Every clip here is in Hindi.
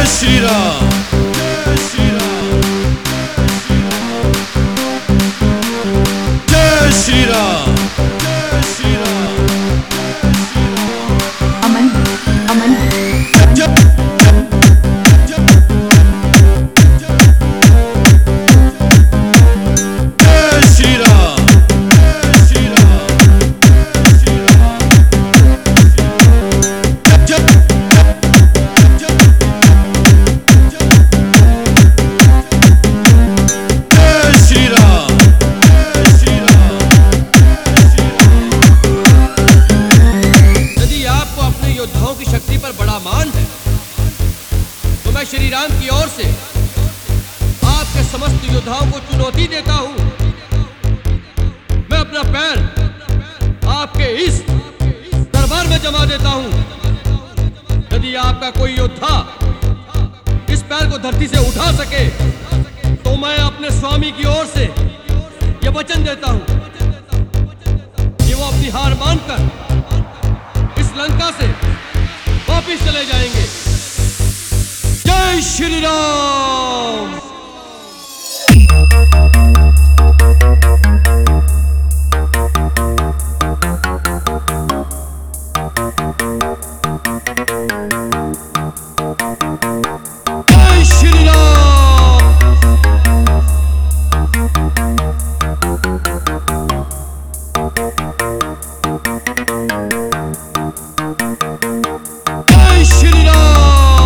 श्री राम, जय श्री राम, जय श्री राम, जय श्री राम। अमन अमन श्री राम की ओर से आपके समस्त योद्धाओं को चुनौती देता हूं। मैं अपना पैर आपके इस दरबार में जमा देता हूं। यदि आपका कोई योद्धा इस पैर को धरती से उठा सके तो मैं अपने स्वामी की ओर से यह वचन देता हूं कि वो अपनी हार मानकर इस लंका से वापिस चले जाएंगे। जय श्री राम। जय श्री राम। जय श्री राम।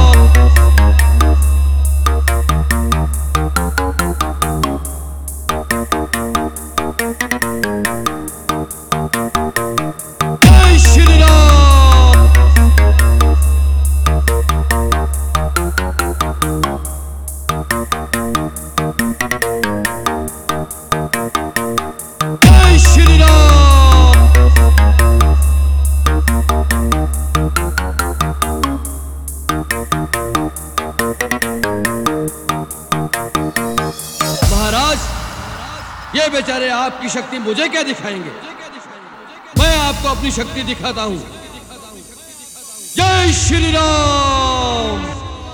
महाराज, ये बेचारे आपकी शक्ति मुझे क्या दिखाएंगे? मैं आपको अपनी शक्ति दिखाता हूं। जय श्री राम।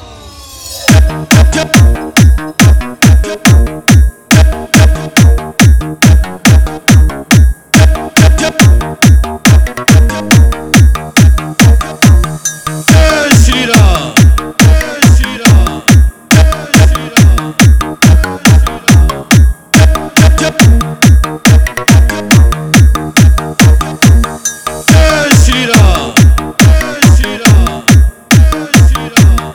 जय श्री राम, जय श्री राम, जय श्री राम। जय श्री राम, जय श्री राम, जय श्री राम।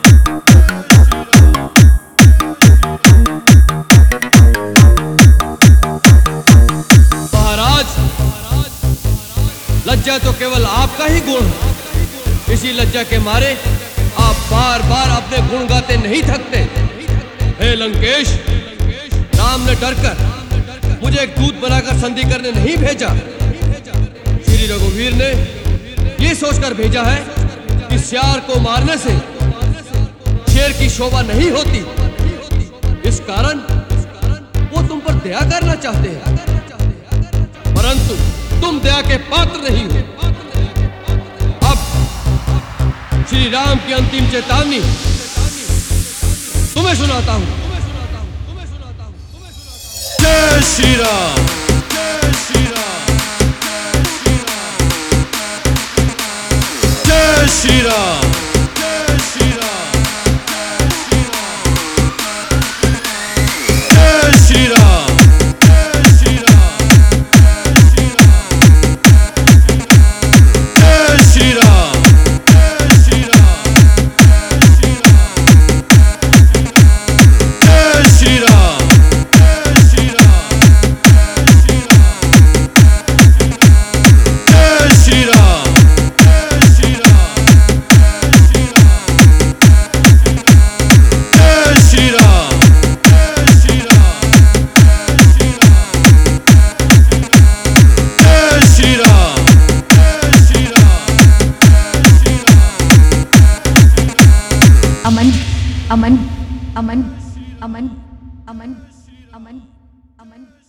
महाराज, लज्जा तो केवल आपका ही गुण है। इसी लज्जा के मारे आप बार बार अपने गुण गाते नहीं थकते। हे लंकेश, राम ने डरकर मुझे एक दूत बनाकर संधि करने नहीं भेजा। श्री रघुवीर ने ये सोचकर भेजा है कि सियार को मारने से शेर की शोभा नहीं होती। इस कारण वो तुम पर दया करना चाहते हैं, परंतु तुम दया के पात्र नहीं हो। श्री राम की अंतिम चेतावनी तुम्हें सुनाता हूं। जय श्री राम, जय श्री राम, जय श्री राम, जय श्री राम, जय श्री राम, जय श्री राम, जय श्री राम। अमन अमन अमन अमन अमन अमन अमन।